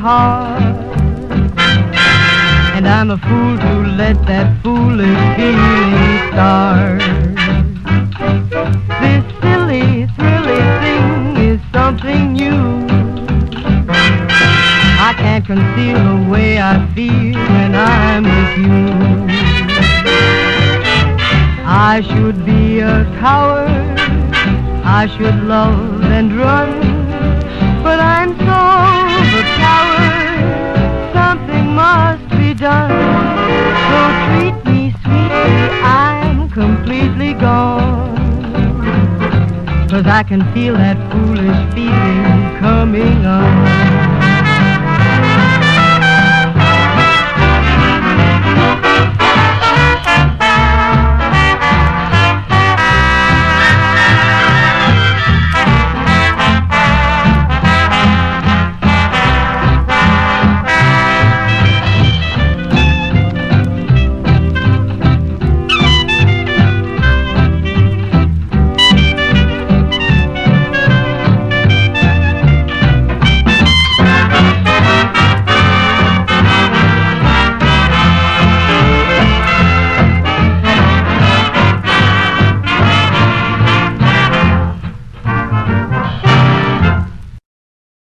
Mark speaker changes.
Speaker 1: heart. And I'm a fool to let that foolish feeling start. This silly, thrilly thing is something new. I can't conceal the way I feel when I'm with you. I should be a coward, I should love and run, but I'm so overpowered, something must be done. So treat me sweetly, I'm completely gone, 'cause I can feel that foolish feeling coming on.